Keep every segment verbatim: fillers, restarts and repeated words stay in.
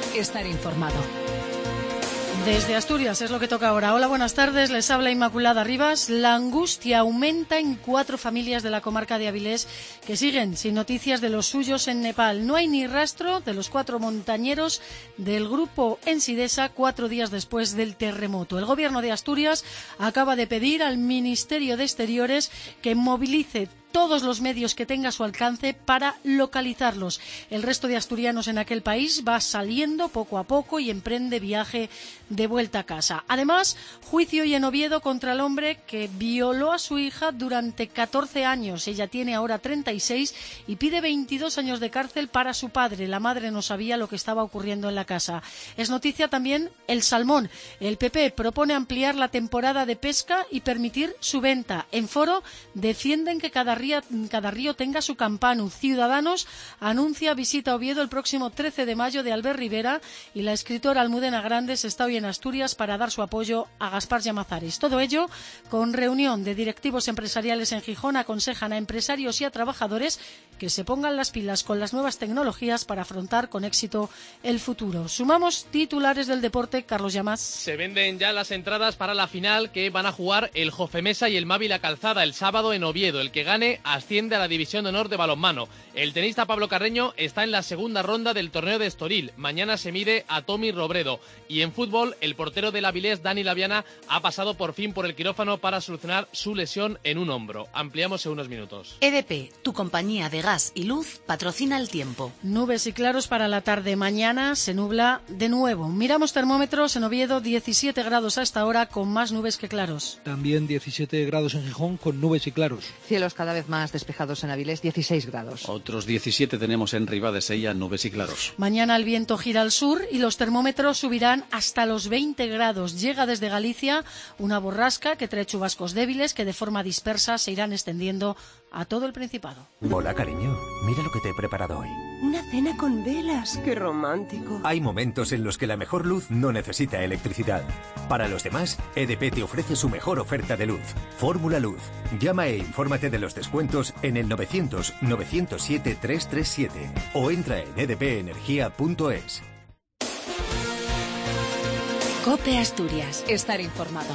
estar informado. Desde Asturias es lo que toca ahora. Hola, buenas tardes, les habla Inmaculada Rivas. La angustia aumenta en cuatro familias de la comarca de Avilés que siguen sin noticias de los suyos en Nepal. No hay ni rastro de los cuatro montañeros del grupo Ensidesa cuatro días después del terremoto. El gobierno de Asturias acaba de pedir al Ministerio de Exteriores que movilice todos los medios que tenga a su alcance para localizarlos. El resto de asturianos en aquel país va saliendo poco a poco y emprende viaje de vuelta a casa. Además, juicio hoy en Oviedo contra el hombre que violó a su hija durante catorce años. Ella tiene ahora treinta y seis y pide veintidós años de cárcel para su padre. La madre no sabía lo que estaba ocurriendo en la casa. Es noticia también el salmón. El P P propone ampliar la temporada de pesca y permitir su venta. En Foro defienden que cada río, cada río tenga su campanu. Ciudadanos anuncia visita a Oviedo el próximo trece de mayo de Albert Rivera y la escritora Almudena Grandes está hoy en Asturias para dar su apoyo a Gaspar Llamazares. Todo ello con reunión de directivos empresariales en Gijón. Aconsejan a empresarios y a trabajadores que se pongan las pilas con las nuevas tecnologías para afrontar con éxito el futuro. Sumamos titulares del deporte. Carlos Llamas. Se venden ya las entradas para la final que van a jugar el Jofemesa y el Mavi La Calzada el sábado en Oviedo. El que gane asciende a la División de Honor de balonmano. El tenista Pablo Carreño está en la segunda ronda del torneo de Estoril. Mañana se mide a Tommy Robredo. Y en fútbol, el portero del Avilés, Dani Laviana, ha pasado por fin por el quirófano para solucionar su lesión en un hombro. Ampliamos en unos minutos. E D P, tu compañía de gas y luz, patrocina el tiempo. Nubes y claros para la tarde. Mañana se nubla de nuevo. Miramos termómetros en Oviedo, diecisiete grados a esta hora con más nubes que claros. También diecisiete grados en Gijón con nubes y claros. Cielos cada vez más despejados en Avilés, dieciséis grados. Otros diecisiete tenemos en Ribadesella, nubes y claros. Mañana el viento gira al sur y los termómetros subirán hasta los veinte grados. Llega desde Galicia una borrasca que trae chubascos débiles que de forma dispersa se irán extendiendo a todo el Principado. Hola, cariño. Mira lo que te he preparado hoy. Una cena con velas. ¡Qué romántico! Hay momentos en los que la mejor luz no necesita electricidad. Para los demás, E D P te ofrece su mejor oferta de luz. Fórmula Luz. Llama e infórmate de los descuentos en el novecientos, novecientos siete, trescientos treinta y siete o entra en e d p energía punto es. COPE Asturias. Estar informado.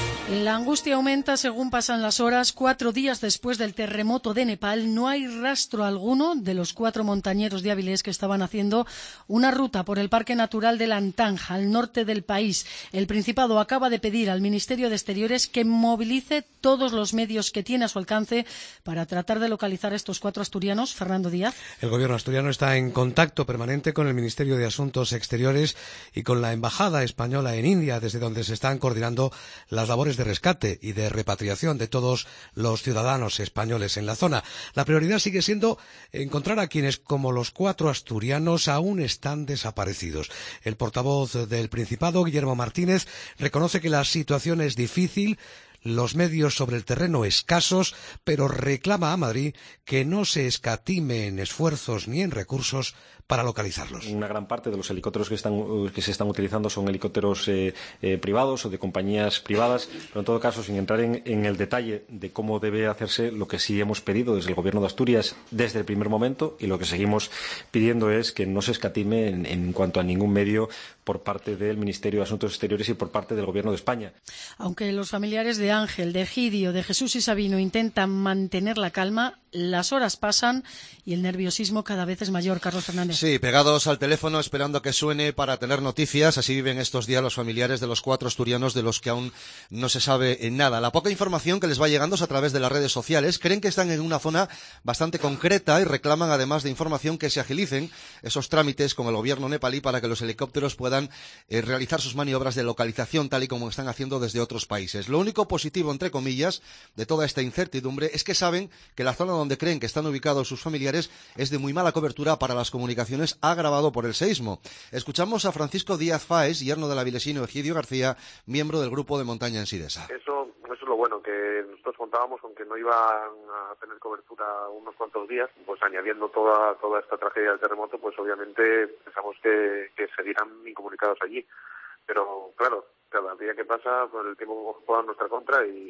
La angustia aumenta según pasan las horas. Cuatro días después del terremoto de Nepal, no hay rastro alguno de los cuatro montañeros de Avilés que estaban haciendo una ruta por el Parque Natural de Lantanja, al norte del país. El Principado acaba de pedir al Ministerio de Exteriores que movilice todos los medios que tiene a su alcance para tratar de localizar a estos cuatro asturianos. Fernando Díaz. El gobierno asturiano está en contacto permanente con el Ministerio de Asuntos Exteriores y con la Embajada Española en India, desde donde se están coordinando las labores de rescate y de repatriación de todos los ciudadanos españoles en la zona. La prioridad sigue siendo encontrar a quienes, como los cuatro asturianos, aún están desaparecidos. El portavoz del Principado, Guillermo Martínez, reconoce que la situación es difícil, los medios sobre el terreno escasos, pero reclama a Madrid que no se escatime en esfuerzos ni en recursos para localizarlos. Una gran parte de los helicópteros que, están, que se están utilizando son helicópteros eh, eh, privados o de compañías privadas, pero en todo caso, sin entrar en, en el detalle de cómo debe hacerse, lo que sí hemos pedido desde el Gobierno de Asturias desde el primer momento y lo que seguimos pidiendo es que no se escatime en, en cuanto a ningún medio por parte del Ministerio de Asuntos Exteriores y por parte del Gobierno de España. Aunque los familiares de Ángel, de Egidio, de Jesús y Sabino intentan mantener la calma, las horas pasan y el nerviosismo cada vez es mayor. Carlos Fernández. Sí, pegados al teléfono esperando que suene para tener noticias. Así viven estos días los familiares de los cuatro asturianos de los que aún no se sabe nada. La poca información que les va llegando es a través de las redes sociales. Creen que están en una zona bastante concreta y reclaman, además de información, que se agilicen esos trámites con el gobierno nepalí para que los helicópteros puedan eh, realizar sus maniobras de localización tal y como están haciendo desde otros países. Lo único positivo, entre comillas, de toda esta incertidumbre es que saben que la zona donde creen que están ubicados sus familiares es de muy mala cobertura para las comunicaciones, agravado por el seísmo. Escuchamos a Francisco Díaz Fáez, yerno del avilesino Egidio García, miembro del grupo de montaña Ensidesa. Eso, eso es lo bueno, que nosotros contábamos con que no iban a tener cobertura unos cuantos días, pues añadiendo toda toda esta tragedia del terremoto, pues obviamente pensamos que, que seguirán incomunicados allí. Pero claro, cada día que pasa, pues el tiempo juega en nuestra contra y, y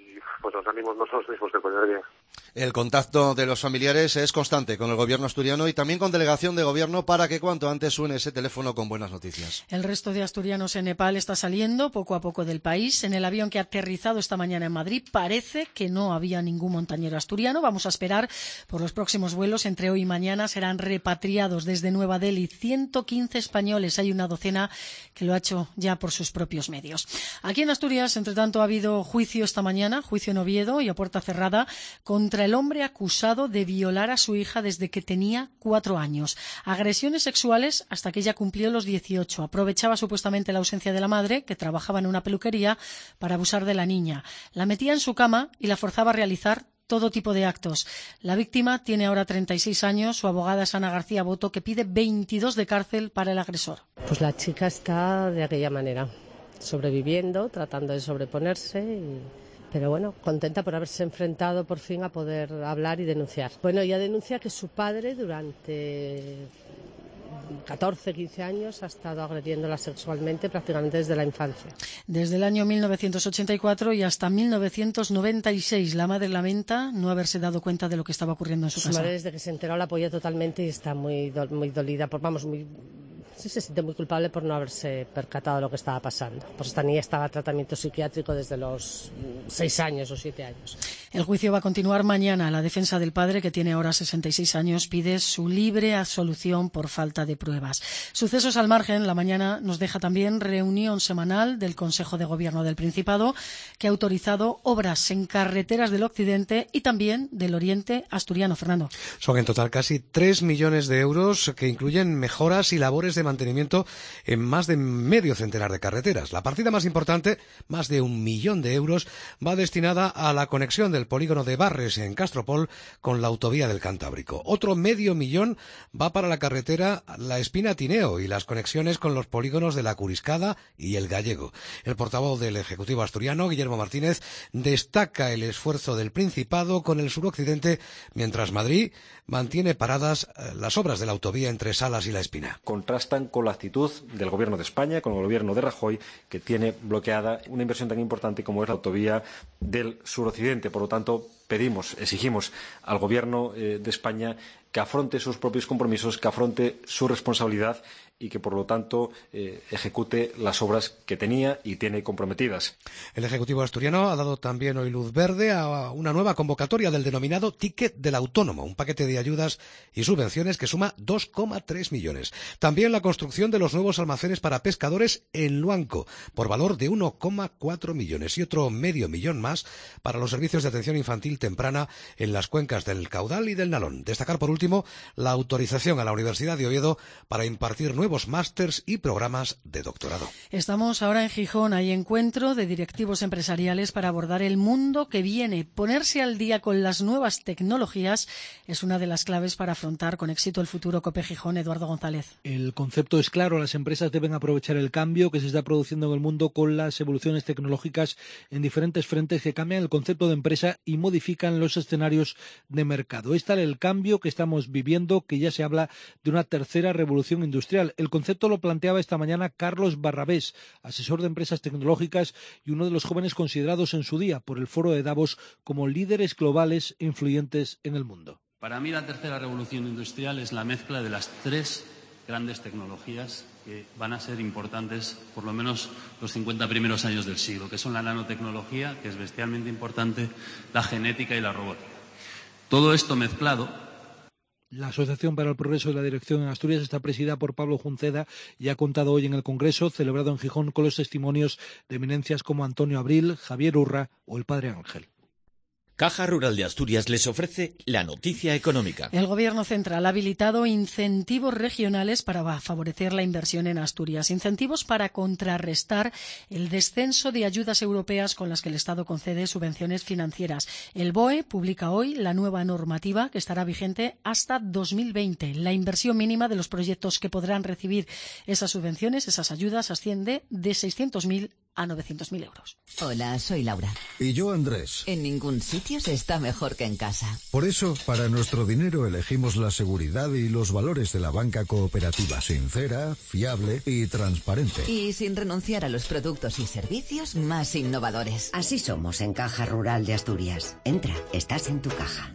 y pues los ánimos no son los mismos que el primer día. El contacto de los familiares es constante con el gobierno asturiano y también con delegación de gobierno para que cuanto antes suene ese teléfono con buenas noticias. El resto de asturianos en Nepal está saliendo poco a poco del país. En el avión que ha aterrizado esta mañana en Madrid parece que no había ningún montañero asturiano. Vamos a esperar por los próximos vuelos. Entre hoy y mañana serán repatriados desde Nueva Delhi ciento quince españoles. Hay una docena que lo ha hecho ya por sus propios medios. Aquí en Asturias, entre tanto, ha habido juicio esta mañana, juicio en Oviedo y a puerta cerrada, contra el hombre acusado de violar a su hija desde que tenía cuatro años. Agresiones sexuales hasta que ella cumplió los dieciocho. Aprovechaba supuestamente la ausencia de la madre, que trabajaba en una peluquería, para abusar de la niña. La metía en su cama y la forzaba a realizar todo tipo de actos. La víctima tiene ahora treinta y seis años. Su abogada es Ana García Boto, que pide veintidós de cárcel para el agresor. Pues la chica está de aquella manera, sobreviviendo, tratando de sobreponerse y... Pero bueno, contenta por haberse enfrentado por fin a poder hablar y denunciar. Bueno, ella denuncia que su padre durante catorce, quince años ha estado agrediéndola sexualmente prácticamente desde la infancia. Desde el año mil novecientos ochenta y cuatro y hasta mil novecientos noventa y seis, la madre lamenta no haberse dado cuenta de lo que estaba ocurriendo en su, su casa. Su madre, desde que se enteró, la apoya totalmente y está muy, do, muy dolida, por, vamos, muy... Sí, se siente muy culpable por no haberse percatado de lo que estaba pasando. Pues esta niña estaba en tratamiento psiquiátrico desde los seis años o siete años. El juicio va a continuar mañana. La defensa del padre, que tiene ahora sesenta y seis años, pide su libre absolución por falta de pruebas. Sucesos al margen. La mañana nos deja también reunión semanal del Consejo de Gobierno del Principado, que ha autorizado obras en carreteras del occidente y también del oriente asturiano. Fernando. Son en total casi tres millones de euros que incluyen mejoras y labores de mantenimiento en más de medio centenar de carreteras. La partida más importante, más de un millón de euros, va destinada a la conexión del polígono de Barres en Castropol con la autovía del Cantábrico. Otro medio millón va para la carretera La Espina-Tineo y las conexiones con los polígonos de La Curiscada y El Gallego. El portavoz del Ejecutivo asturiano, Guillermo Martínez, destaca el esfuerzo del Principado con el suroccidente, mientras Madrid mantiene paradas las obras de la autovía entre Salas y La Espina. Contrastan con la actitud del Gobierno de España, con el Gobierno de Rajoy, que tiene bloqueada una inversión tan importante como es la autovía del suroccidente. Por lo tanto, pedimos, exigimos al Gobierno eh, de España que afronte sus propios compromisos, que afronte su responsabilidad y que, por lo tanto, eh, ejecute las obras que tenía y tiene comprometidas. El Ejecutivo asturiano ha dado también hoy luz verde a una nueva convocatoria del denominado Ticket del Autónomo, un paquete de ayudas y subvenciones que suma dos coma tres millones. También la construcción de los nuevos almacenes para pescadores en Luanco, por valor de uno coma cuatro millones, y otro medio millón más para los servicios de atención infantil temprana en las cuencas del Caudal y del Nalón. Destacar, por último, la autorización a la Universidad de Oviedo para impartir nuevos másters y programas de doctorado. Estamos ahora en Gijón. Hay encuentro de directivos empresariales para abordar el mundo que viene. Ponerse al día con las nuevas tecnologías es una de las claves para afrontar con éxito el futuro. COPE Gijón, Eduardo González. El concepto es claro. Las empresas deben aprovechar el cambio que se está produciendo en el mundo con las evoluciones tecnológicas en diferentes frentes que cambian el concepto de empresa y modifican los escenarios de mercado. Es tal el cambio que estamos viviendo que ya se habla de una tercera revolución industrial. El concepto lo planteaba esta mañana Carlos Barrabés, asesor de empresas tecnológicas y uno de los jóvenes considerados en su día por el Foro de Davos como líderes globales influyentes en el mundo. Para mí la tercera revolución industrial es la mezcla de las tres grandes tecnologías que van a ser importantes por lo menos los cincuenta primeros años del siglo, que son la nanotecnología, que es bestialmente importante, la genética y la robótica. Todo esto mezclado. La Asociación para el Progreso de la Dirección en Asturias está presidida por Pablo Junceda y ha contado hoy en el Congreso, celebrado en Gijón, con los testimonios de eminencias como Antonio Abril, Javier Urra o el Padre Ángel. Caja Rural de Asturias les ofrece la noticia económica. El Gobierno central ha habilitado incentivos regionales para favorecer la inversión en Asturias, incentivos para contrarrestar el descenso de ayudas europeas con las que el Estado concede subvenciones financieras. El B O E publica hoy la nueva normativa que estará vigente hasta dos mil veinte. La inversión mínima de los proyectos que podrán recibir esas subvenciones, esas ayudas, asciende de seiscientos mil a novecientos mil euros. Hola, soy Laura. Y yo, Andrés. En ningún sitio se está mejor que en casa. Por eso, para nuestro dinero elegimos la seguridad y los valores de la banca cooperativa, sincera, fiable y transparente. Y sin renunciar a los productos y servicios más innovadores. Así somos en Caja Rural de Asturias. Entra, estás en tu caja.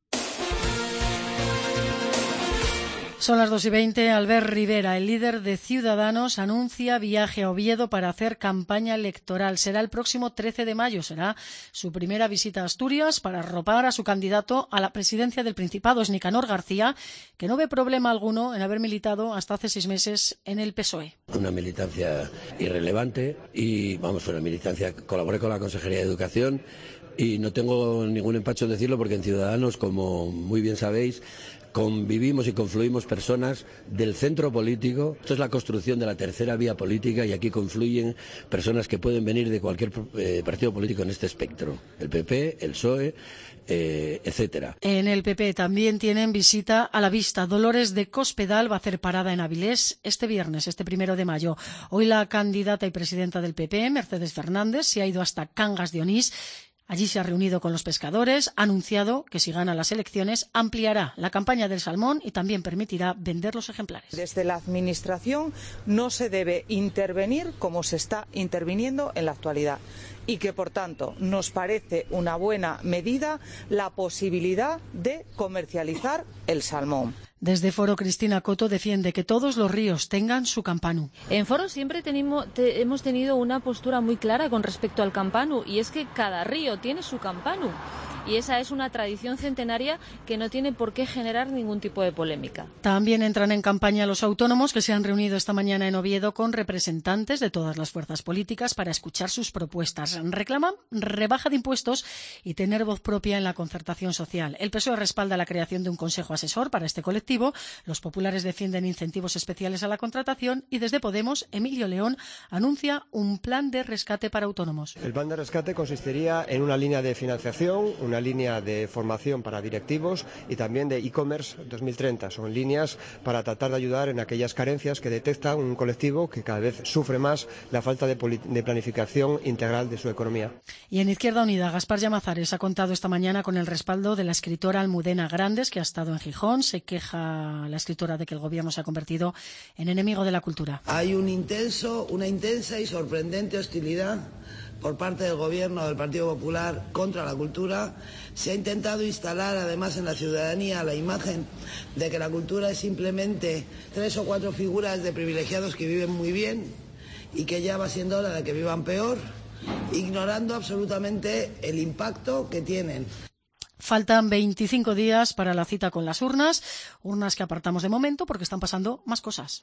Son las dos y veinte. Albert Rivera, el líder de Ciudadanos, anuncia viaje a Oviedo para hacer campaña electoral. Será el próximo trece de mayo. Será su primera visita a Asturias para arropar a su candidato a la presidencia del Principado, es Nicanor García, que no ve problema alguno en haber militado hasta hace seis meses en el P S O E. Una militancia irrelevante y, vamos, fue una militancia, colaboré con la Consejería de Educación y no tengo ningún empacho en decirlo porque en Ciudadanos, como muy bien sabéis, convivimos y confluimos personas del centro político. Esto es la construcción de la tercera vía política y aquí confluyen personas que pueden venir de cualquier eh, partido político en este espectro. El P P, el P S O E, eh, etcétera. En el P P también tienen visita a la vista. Dolores de Cospedal va a hacer parada en Avilés este viernes, este primero de mayo. Hoy la candidata y presidenta del P P, Mercedes Fernández, se ha ido hasta Cangas de Onís. Allí se ha reunido con los pescadores, ha anunciado que si gana las elecciones ampliará la campaña del salmón y también permitirá vender los ejemplares. Desde la Administración no se debe intervenir como se está interviniendo en la actualidad y que, por tanto, nos parece una buena medida la posibilidad de comercializar el salmón. Desde Foro, Cristina Coto defiende que todos los ríos tengan su campanu. En Foro siempre tenemos, te, hemos tenido una postura muy clara con respecto al campanu, y es que cada río tiene su campanu. Y esa es una tradición centenaria que no tiene por qué generar ningún tipo de polémica. También entran en campaña los autónomos, que se han reunido esta mañana en Oviedo con representantes de todas las fuerzas políticas para escuchar sus propuestas. Reclaman rebaja de impuestos y tener voz propia en la concertación social. El P S O E respalda la creación de un consejo asesor para este colectivo. Los populares defienden incentivos especiales a la contratación y desde Podemos, Emilio León anuncia un plan de rescate para autónomos. El plan de rescate consistiría en una línea de financiación, una línea de formación para directivos y también de e-commerce dos mil treinta. Son líneas para tratar de ayudar en aquellas carencias que detecta un colectivo que cada vez sufre más la falta de, de planificación integral de su economía. Y en Izquierda Unida, Gaspar Llamazares ha contado esta mañana con el respaldo de la escritora Almudena Grandes, que ha estado en Gijón. Se queja la escritora de que el gobierno se ha convertido en enemigo de la cultura. Hay un intenso, una intensa y sorprendente hostilidad por parte del Gobierno del Partido Popular contra la cultura. Se ha intentado instalar además en la ciudadanía la imagen de que la cultura es simplemente tres o cuatro figuras de privilegiados que viven muy bien y que ya va siendo hora de que vivan peor, ignorando absolutamente el impacto que tienen. Faltan veinticinco días para la cita con las urnas, urnas que apartamos de momento porque están pasando más cosas.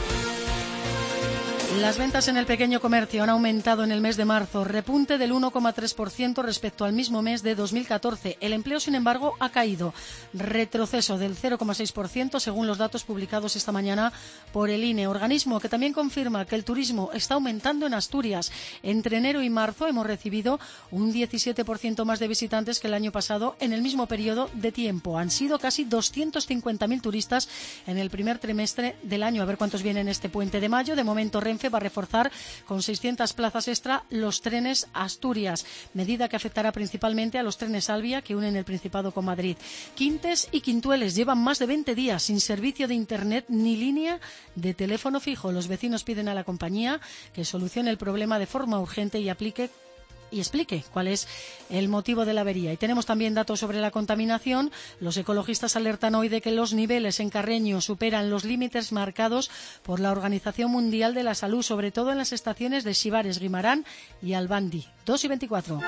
Las ventas en el pequeño comercio han aumentado en el mes de marzo, repunte del uno coma tres por ciento respecto al mismo mes de dos mil catorce. El empleo, sin embargo, ha caído, retroceso del cero coma seis por ciento según los datos publicados esta mañana por el I N E, organismo que también confirma que el turismo está aumentando en Asturias. Entre enero y marzo hemos recibido un diecisiete por ciento más de visitantes que el año pasado en el mismo periodo de tiempo. Han sido casi doscientos cincuenta mil turistas en el primer trimestre del año. A ver cuántos vienen este puente de mayo. De momento, Renfe va a reforzar con seiscientas plazas extra los trenes a Asturias, medida que afectará principalmente a los trenes Albia que unen el Principado con Madrid. Quintes y Quintueles llevan más de veinte días sin servicio de internet ni línea de teléfono fijo. Los vecinos piden a la compañía que solucione el problema de forma urgente y aplique y explique cuál es el motivo de la avería. Y tenemos también datos sobre la contaminación. Los ecologistas alertan hoy de que los niveles en Carreño superan los límites marcados por la Organización Mundial de la Salud, sobre todo en las estaciones de Xivares, Guimarán y Albandi. dos y veinticuatro.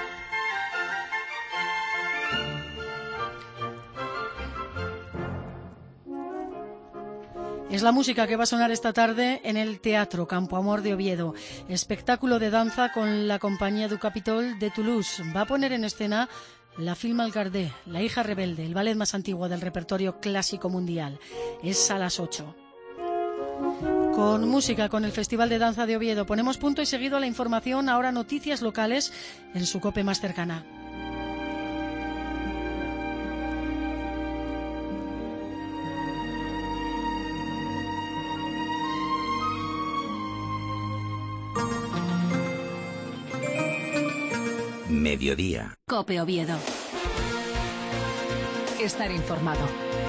Es la música que va a sonar esta tarde en el Teatro Campo Amor de Oviedo. Espectáculo de danza con la compañía du Capitol de Toulouse. Va a poner en escena la Film Alcardé, La hija rebelde, el ballet más antiguo del repertorio clásico mundial. Es a las ocho. Con música, con el Festival de Danza de Oviedo. Ponemos punto y seguido a la información. Ahora noticias locales en su COPE más cercana. mediodía. COPE Oviedo. Estar informado.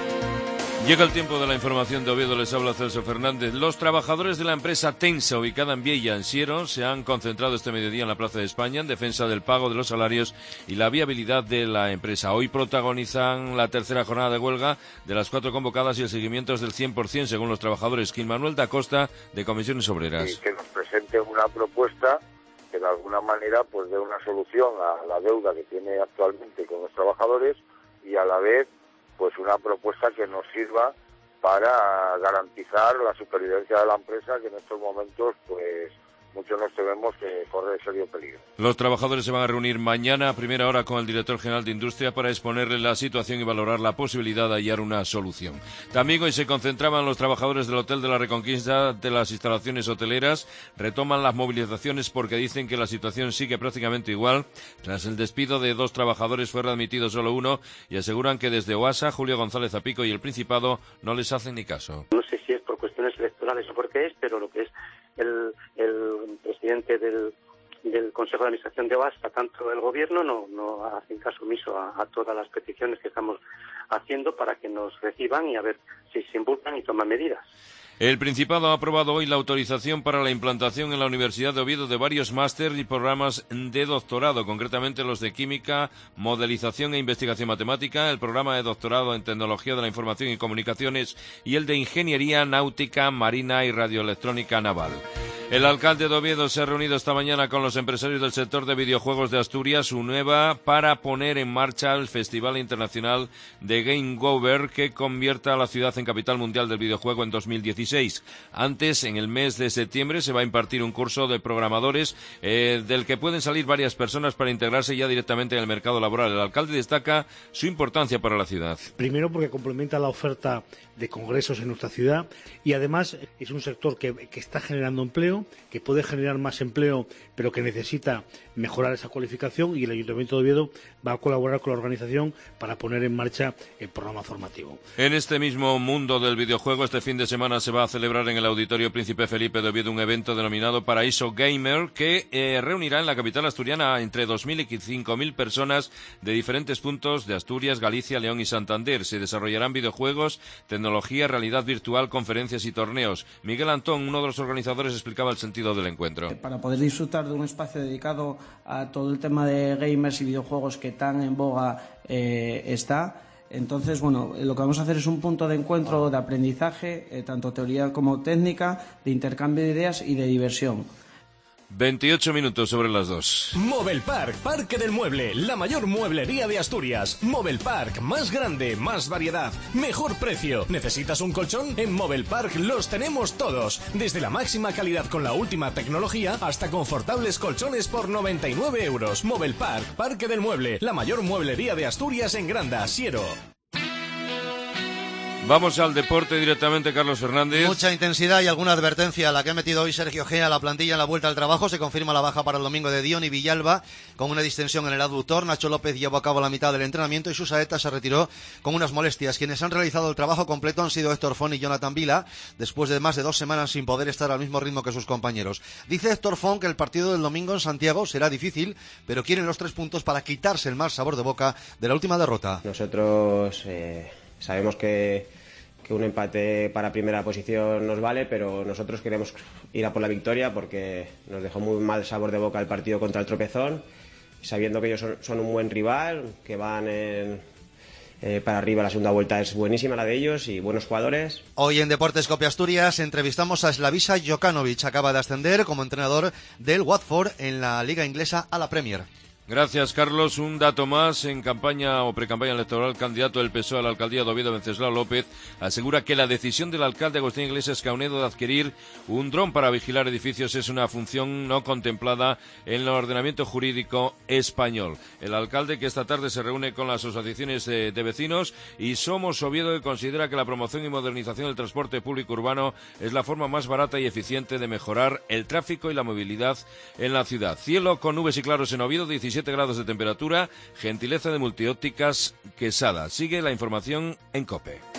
Llega el tiempo de la información de Oviedo, les habla Celso Fernández. Los trabajadores de la empresa Tensa, ubicada en Viella, en Siero, se han concentrado este mediodía en la Plaza de España en defensa del pago de los salarios y la viabilidad de la empresa. Hoy protagonizan la tercera jornada de huelga de las cuatro convocadas y el seguimiento es del cien por ciento según los trabajadores. Quim Manuel da Costa, de Comisiones Obreras. Y que nos presente una propuesta que de alguna manera pues dé una solución a la deuda que tiene actualmente con los trabajadores y a la vez pues una propuesta que nos sirva para garantizar la supervivencia de la empresa, que en estos momentos pues muchos nos tememos que corre serio peligro. Los trabajadores se van a reunir mañana a primera hora con el director general de Industria para exponerle la situación y valorar la posibilidad de hallar una solución. También hoy se concentraban los trabajadores del Hotel de la Reconquista de las instalaciones hoteleras. Retoman las movilizaciones porque dicen que la situación sigue prácticamente igual. Tras el despido de dos trabajadores fue readmitido solo uno y aseguran que desde OASA, Julio González Apico y el Principado no les hacen ni caso. No sé si es por cuestiones electorales o por qué es, pero lo que es el, el presidente del, del Consejo de Administración de OASA, tanto el Gobierno, no, no hacen caso omiso a, a todas las peticiones que estamos haciendo para que nos reciban y a ver si se impulsan y toman medidas. El Principado ha aprobado hoy la autorización para la implantación en la Universidad de Oviedo de varios máster y programas de doctorado, concretamente los de Química, Modelización e Investigación Matemática, el programa de doctorado en Tecnología de la Información y Comunicaciones y el de Ingeniería Náutica, Marina y Radioelectrónica Naval. El alcalde de Oviedo se ha reunido esta mañana con los empresarios del sector de videojuegos de Asturias, UNEVA, para poner en marcha el Festival Internacional de Game Over, que convierta a la ciudad en capital mundial del videojuego en dos mil dieciséis. Antes, en el mes de septiembre, se va a impartir un curso de programadores eh, del que pueden salir varias personas para integrarse ya directamente en el mercado laboral. El alcalde destaca su importancia para la ciudad. Primero porque complementa la oferta de congresos en nuestra ciudad y además es un sector que, que está generando empleo, que puede generar más empleo, pero que necesita mejorar esa cualificación, y el Ayuntamiento de Oviedo va a colaborar con la organización para poner en marcha el programa formativo. En este mismo mundo del videojuego, este fin de semana se va a celebrar en el Auditorio Príncipe Felipe de Oviedo un evento denominado Paraíso Gamer, que eh, reunirá en la capital asturiana entre dos mil y cinco mil personas de diferentes puntos de Asturias, Galicia, León y Santander. Se desarrollarán videojuegos, tecnología, realidad virtual, conferencias y torneos. Miguel Antón, uno de los organizadores, explicaba el sentido del encuentro. Para poder disfrutar de un espacio dedicado a todo el tema de gamers y videojuegos que tan en boga eh, está. Entonces, bueno, lo que vamos a hacer es un punto de encuentro de aprendizaje, eh, tanto teoría como técnica, de intercambio de ideas y de diversión. veintiocho minutos sobre las dos. Mobile Park, Parque del Mueble, la mayor mueblería de Asturias. Mobile Park, más grande, más variedad, mejor precio. ¿Necesitas un colchón? En Mobile Park los tenemos todos. Desde la máxima calidad con la última tecnología hasta confortables colchones por noventa y nueve euros. Mobile Park, Parque del Mueble, la mayor mueblería de Asturias en Granda, Siero. Vamos al deporte directamente, Carlos Fernández. Mucha intensidad y alguna advertencia a la que ha metido hoy Sergio Gea a la plantilla en la vuelta al trabajo. Se confirma la baja para el domingo de Dion y Villalba con una distensión en el aductor. Nacho López llevó a cabo la mitad del entrenamiento y Susaeta se retiró con unas molestias. Quienes han realizado el trabajo completo han sido Héctor Font y Jonathan Vila, después de más de dos semanas sin poder estar al mismo ritmo que sus compañeros. Dice Héctor Font que el partido del domingo en Santiago será difícil, pero quieren los tres puntos para quitarse el mal sabor de boca de la última derrota. Nosotros eh, sabemos que que un empate para primera posición nos vale, pero nosotros queremos ir a por la victoria porque nos dejó muy mal sabor de boca el partido contra el Tropezón, sabiendo que ellos son, son un buen rival, que van en, eh, para arriba. La segunda vuelta es buenísima la de ellos y buenos jugadores. Hoy en Deportes Cope Asturias entrevistamos a Slavisa Jokanovic, acaba de ascender como entrenador del Watford en la Liga Inglesa a la Premier. Gracias, Carlos. Un dato más. En campaña o precampaña electoral, candidato del P S O E a la alcaldía de Oviedo, Venceslao López, asegura que la decisión del alcalde Agustín Iglesias Caunedo de adquirir un dron para vigilar edificios es una función no contemplada en el ordenamiento jurídico español. El alcalde, que esta tarde se reúne con las asociaciones de, de vecinos y Somos Oviedo, que considera que la promoción y modernización del transporte público urbano es la forma más barata y eficiente de mejorar el tráfico y la movilidad en la ciudad. Cielo con nubes y claros en Oviedo, diecisiete grados de temperatura, gentileza de Multiópticas Quesada. Sigue la información en COPE.